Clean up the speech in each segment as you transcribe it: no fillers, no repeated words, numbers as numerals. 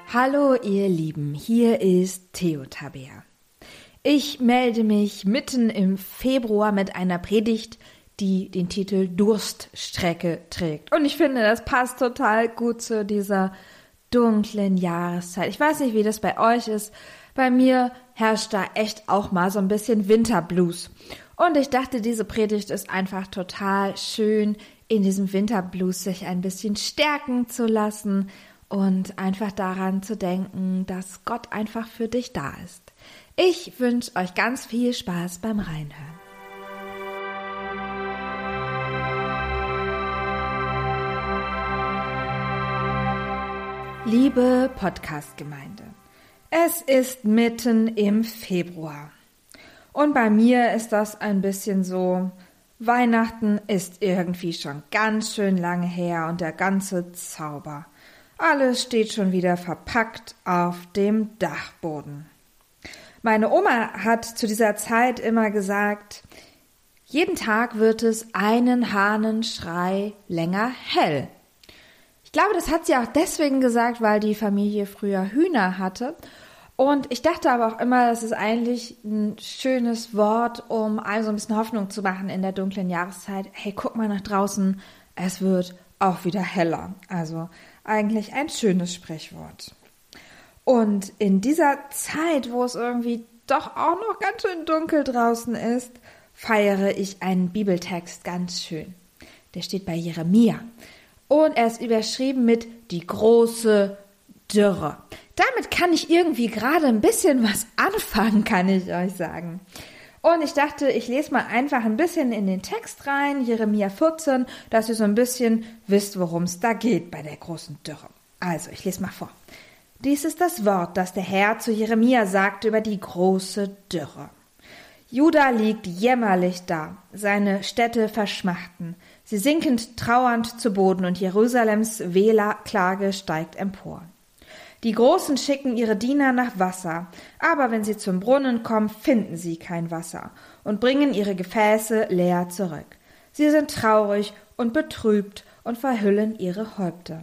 Hallo ihr Lieben, hier ist Theo Tabea. Ich melde mich mitten im Februar mit einer Predigt, die den Titel Durststrecke trägt. Und ich finde, das passt total gut zu dieser dunklen Jahreszeit. Ich weiß nicht, wie das bei euch ist. Bei mir herrscht da echt auch mal so ein bisschen Winterblues. Und ich dachte, diese Predigt ist einfach total schön, in diesem Winterblues sich ein bisschen stärken zu lassen und einfach daran zu denken, dass Gott einfach für dich da ist. Ich wünsche euch ganz viel Spaß beim Reinhören. Liebe Podcast-Gemeinde, es ist mitten im Februar. Und bei mir ist das ein bisschen so, Weihnachten ist irgendwie schon ganz schön lange her und der ganze Zauber. Alles steht schon wieder verpackt auf dem Dachboden. Meine Oma hat zu dieser Zeit immer gesagt, jeden Tag wird es einen Hahnenschrei länger hell. Ich glaube, das hat sie auch deswegen gesagt, weil die Familie früher Hühner hatte. Und ich dachte aber auch immer, das ist eigentlich ein schönes Wort, um einem so ein bisschen Hoffnung zu machen in der dunklen Jahreszeit. Hey, guck mal nach draußen, es wird auch wieder heller. Also eigentlich ein schönes Sprichwort. Und in dieser Zeit, wo es irgendwie doch auch noch ganz schön dunkel draußen ist, feiere ich einen Bibeltext ganz schön. Der steht bei Jeremia. Und er ist überschrieben mit die große Dürre. Damit kann ich irgendwie gerade ein bisschen was anfangen, kann ich euch sagen. Und ich dachte, ich lese mal einfach ein bisschen in den Text rein, Jeremia 14, dass ihr so ein bisschen wisst, worum es da geht bei der großen Dürre. Also, ich lese mal vor. Dies ist das Wort, das der Herr zu Jeremia sagte über die große Dürre. Juda liegt jämmerlich da, seine Städte verschmachten. Sie sinkend trauernd zu Boden und Jerusalems Wehklage steigt empor. Die Großen schicken ihre Diener nach Wasser, aber wenn sie zum Brunnen kommen, finden sie kein Wasser und bringen ihre Gefäße leer zurück. Sie sind traurig und betrübt und verhüllen ihre Häupter.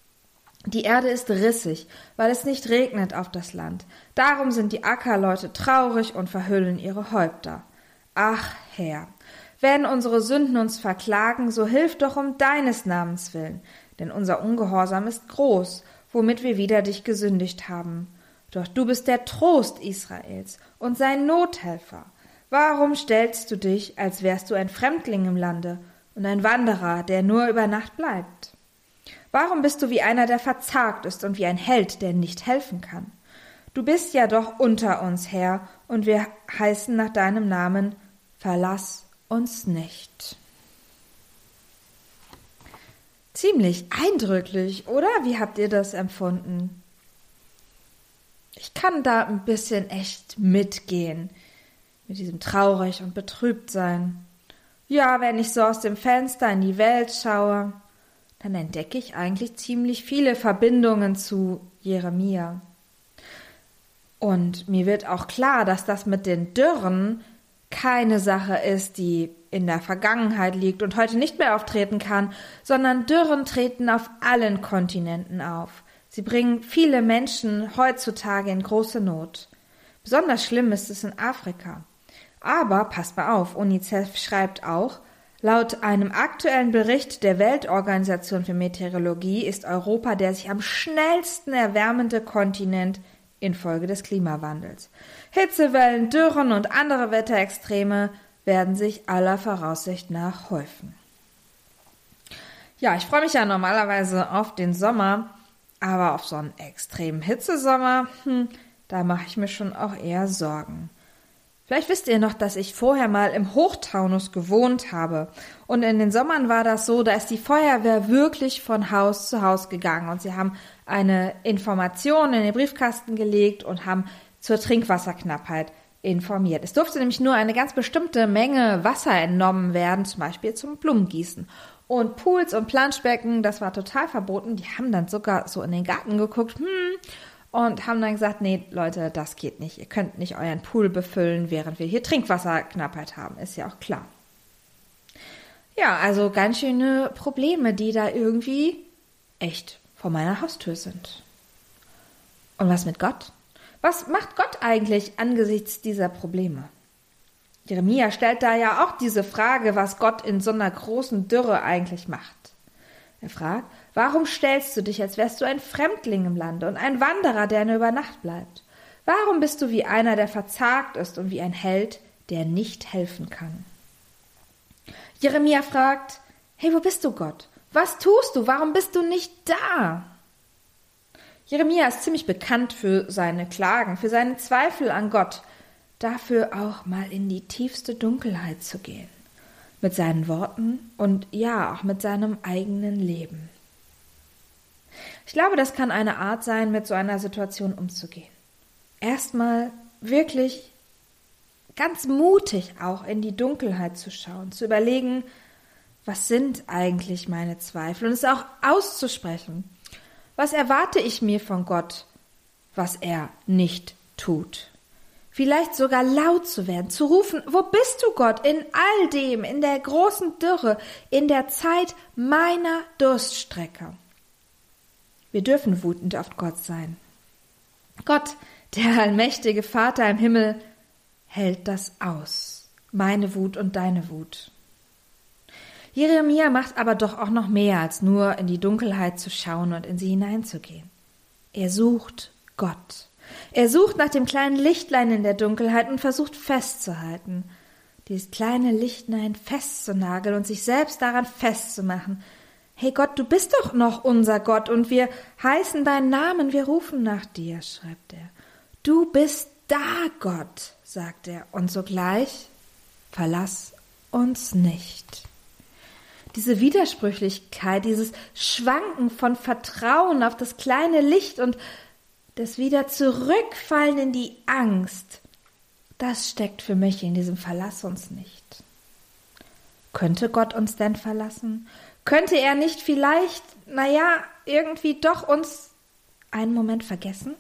Die Erde ist rissig, weil es nicht regnet auf das Land. Darum sind die Ackerleute traurig und verhüllen ihre Häupter. Ach Herr, wenn unsere Sünden uns verklagen, so hilf doch um deines Namens willen, denn unser Ungehorsam ist groß, womit wir wider dich gesündigt haben. Doch du bist der Trost Israels und sein Nothelfer. Warum stellst du dich, als wärst du ein Fremdling im Lande und ein Wanderer, der nur über Nacht bleibt? Warum bist du wie einer, der verzagt ist und wie ein Held, der nicht helfen kann? Du bist ja doch unter uns, Herr, und wir heißen nach deinem Namen, verlass uns nicht. Ziemlich eindrücklich, oder? Wie habt ihr das empfunden? Ich kann da ein bisschen echt mitgehen, mit diesem traurig und betrübt sein. Ja, wenn ich so aus dem Fenster in die Welt schaue, dann entdecke ich eigentlich ziemlich viele Verbindungen zu Jeremia. Und mir wird auch klar, dass das mit den Dürren keine Sache ist, die in der Vergangenheit liegt und heute nicht mehr auftreten kann, sondern Dürren treten auf allen Kontinenten auf. Sie bringen viele Menschen heutzutage in große Not. Besonders schlimm ist es in Afrika. Aber, passt mal auf, UNICEF schreibt auch, laut einem aktuellen Bericht der Weltorganisation für Meteorologie ist Europa der sich am schnellsten erwärmende Kontinent infolge des Klimawandels. Hitzewellen, Dürren und andere Wetterextreme werden sich aller Voraussicht nach häufen. Ja, ich freue mich ja normalerweise auf den Sommer, aber auf so einen extremen Hitzesommer, da mache ich mir schon auch eher Sorgen. Vielleicht wisst ihr noch, dass ich vorher mal im Hochtaunus gewohnt habe. Und in den Sommern war das so, da ist die Feuerwehr wirklich von Haus zu Haus gegangen. Und sie haben eine Information in den Briefkasten gelegt und haben zur Trinkwasserknappheit informiert. Es durfte nämlich nur eine ganz bestimmte Menge Wasser entnommen werden, zum Beispiel zum Blumengießen. Und Pools und Planschbecken, das war total verboten. Die haben dann sogar so in den Garten geguckt, und haben dann gesagt, nee, Leute, das geht nicht. Ihr könnt nicht euren Pool befüllen, während wir hier Trinkwasserknappheit haben. Ist ja auch klar. Ja, also ganz schöne Probleme, die da irgendwie echt vor meiner Haustür sind. Und was mit Gott? Was macht Gott eigentlich angesichts dieser Probleme? Jeremia stellt da ja auch diese Frage, was Gott in so einer großen Dürre eigentlich macht. Er fragt, warum stellst du dich, als wärst du ein Fremdling im Lande und ein Wanderer, der nur über Nacht bleibt? Warum bist du wie einer, der verzagt ist und wie ein Held, der nicht helfen kann? Jeremia fragt, hey, wo bist du, Gott? Was tust du? Warum bist du nicht da? Jeremia ist ziemlich bekannt für seine Klagen, für seine Zweifel an Gott, dafür auch mal in die tiefste Dunkelheit zu gehen. Mit seinen Worten und ja, auch mit seinem eigenen Leben. Ich glaube, das kann eine Art sein, mit so einer Situation umzugehen. Erstmal wirklich ganz mutig auch in die Dunkelheit zu schauen, zu überlegen, was sind eigentlich meine Zweifel und es auch auszusprechen. Was erwarte ich mir von Gott, was er nicht tut? Vielleicht sogar laut zu werden, zu rufen, wo bist du, Gott, in all dem, in der großen Dürre, in der Zeit meiner Durststrecke. Wir dürfen wütend auf Gott sein. Gott, der allmächtige Vater im Himmel, hält das aus, meine Wut und deine Wut. Jeremia macht aber doch auch noch mehr, als nur in die Dunkelheit zu schauen und in sie hineinzugehen. Er sucht Gott. Er sucht nach dem kleinen Lichtlein in der Dunkelheit und versucht festzuhalten, dieses kleine Lichtlein festzunageln und sich selbst daran festzumachen. Hey Gott, du bist doch noch unser Gott und wir heißen deinen Namen, wir rufen nach dir, schreibt er. Du bist da, Gott, sagt er, und sogleich verlass uns nicht. Diese Widersprüchlichkeit, dieses Schwanken von Vertrauen auf das kleine Licht und das wieder Zurückfallen in die Angst, das steckt für mich in diesem Verlass uns nicht. Könnte Gott uns denn verlassen? Könnte er nicht vielleicht, irgendwie doch uns einen Moment vergessen?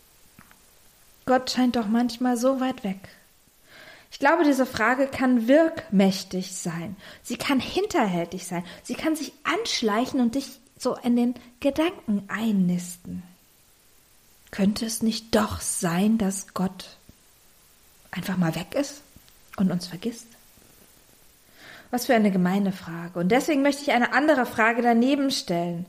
Gott scheint doch manchmal so weit weg. Ich glaube, diese Frage kann wirkmächtig sein. Sie kann hinterhältig sein. Sie kann sich anschleichen und dich so in den Gedanken einnisten. Könnte es nicht doch sein, dass Gott einfach mal weg ist und uns vergisst? Was für eine gemeine Frage. Und deswegen möchte ich eine andere Frage dagegen stellen.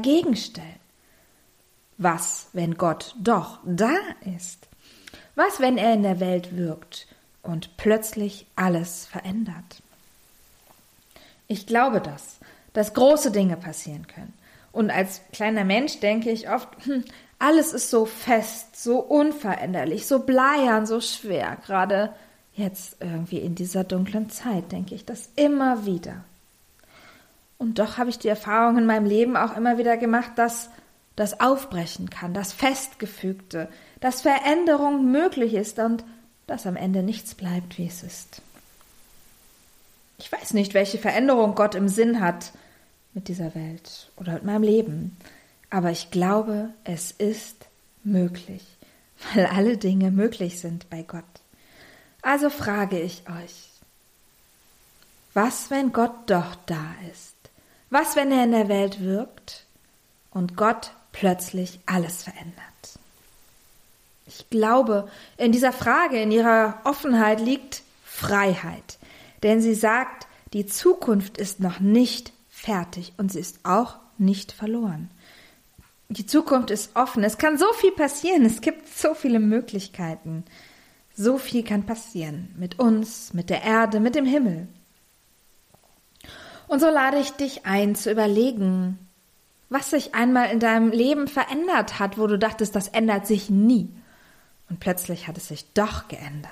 Was, wenn Gott doch da ist? Was, wenn er in der Welt wirkt und plötzlich alles verändert? Ich glaube dass große Dinge passieren können. Und als kleiner Mensch denke ich oft, alles ist so fest, so unveränderlich, so bleiern, so schwer. Gerade jetzt irgendwie in dieser dunklen Zeit denke ich das immer wieder. Und doch habe ich die Erfahrung in meinem Leben auch immer wieder gemacht, dass das aufbrechen kann, das Festgefügte, dass Veränderung möglich ist und dass am Ende nichts bleibt, wie es ist. Ich weiß nicht, welche Veränderung Gott im Sinn hat mit dieser Welt oder mit meinem Leben, aber ich glaube, es ist möglich, weil alle Dinge möglich sind bei Gott. Also frage ich euch, was, wenn Gott doch da ist? Was, wenn er in der Welt wirkt und Gott plötzlich alles verändert? Ich glaube, in dieser Frage, in ihrer Offenheit liegt Freiheit, denn sie sagt, die Zukunft ist noch nicht fertig und sie ist auch nicht verloren. Die Zukunft ist offen, es kann so viel passieren, es gibt so viele Möglichkeiten. So viel kann passieren mit uns, mit der Erde, mit dem Himmel. Und so lade ich dich ein, zu überlegen, was sich einmal in deinem Leben verändert hat, wo du dachtest, das ändert sich nie. Und plötzlich hat es sich doch geändert.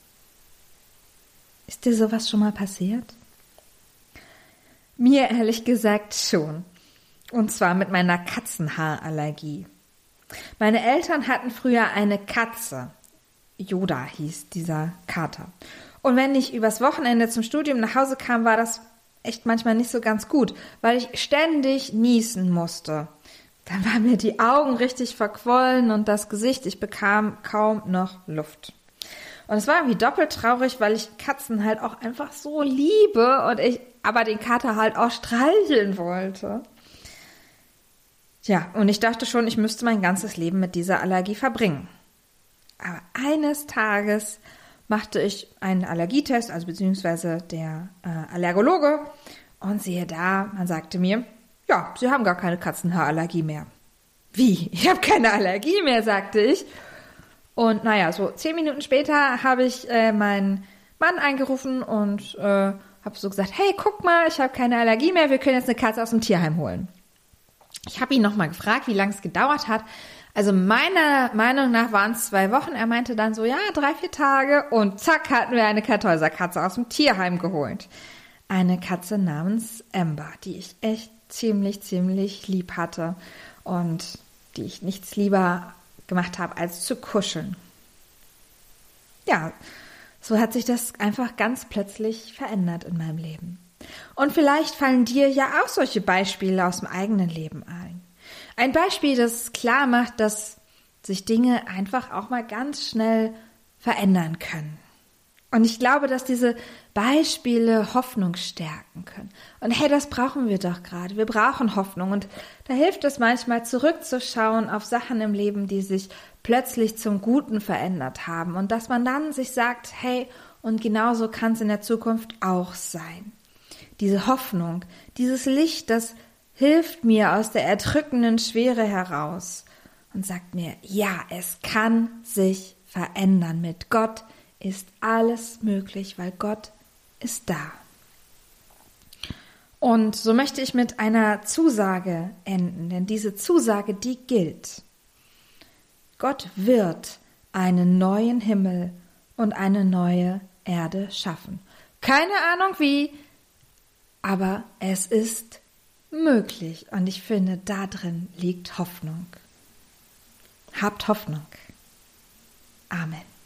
Ist dir sowas schon mal passiert? Mir ehrlich gesagt schon. Und zwar mit meiner Katzenhaarallergie. Meine Eltern hatten früher eine Katze. Yoda hieß dieser Kater. Und wenn ich übers Wochenende zum Studium nach Hause kam, war das echt manchmal nicht so ganz gut, weil ich ständig niesen musste. Dann waren mir die Augen richtig verquollen und das Gesicht, ich bekam kaum noch Luft. Und es war irgendwie doppelt traurig, weil ich Katzen halt auch einfach so liebe und ich aber den Kater halt auch streicheln wollte. Ja, und ich dachte schon, ich müsste mein ganzes Leben mit dieser Allergie verbringen. Aber eines Tages machte ich einen Allergietest, also beziehungsweise der Allergologe, und siehe da, man sagte mir, ja, Sie haben gar keine Katzenhaarallergie mehr. Wie? Ich habe keine Allergie mehr, sagte ich. Und naja, so 10 Minuten später habe ich meinen Mann eingerufen und habe so gesagt, hey, guck mal, ich habe keine Allergie mehr, wir können jetzt eine Katze aus dem Tierheim holen. Ich habe ihn nochmal gefragt, wie lange es gedauert hat. Also meiner Meinung nach waren es 2 Wochen. Er meinte dann so, ja, 3-4 Tage und zack, hatten wir eine Kartäuserkatze aus dem Tierheim geholt. Eine Katze namens Amber, die ich echt ziemlich lieb hatte und die ich nichts lieber gemacht habe, als zu kuscheln. Ja, so hat sich das einfach ganz plötzlich verändert in meinem Leben. Und vielleicht fallen dir ja auch solche Beispiele aus dem eigenen Leben ein. Ein Beispiel, das klar macht, dass sich Dinge einfach auch mal ganz schnell verändern können. Und ich glaube, dass diese Beispiele Hoffnung stärken können. Und hey, das brauchen wir doch gerade. Wir brauchen Hoffnung. Und da hilft es manchmal, zurückzuschauen auf Sachen im Leben, die sich plötzlich zum Guten verändert haben. Und dass man dann sich sagt, hey, und genauso kann es in der Zukunft auch sein. Diese Hoffnung, dieses Licht, das hilft mir aus der erdrückenden Schwere heraus und sagt mir, ja, es kann sich verändern. Mit Gott ist alles möglich, weil Gott ist da. Und so möchte ich mit einer Zusage enden, denn diese Zusage, die gilt. Gott wird einen neuen Himmel und eine neue Erde schaffen. Keine Ahnung wie, aber es ist möglich und ich finde, da drin liegt Hoffnung. Habt Hoffnung. Amen.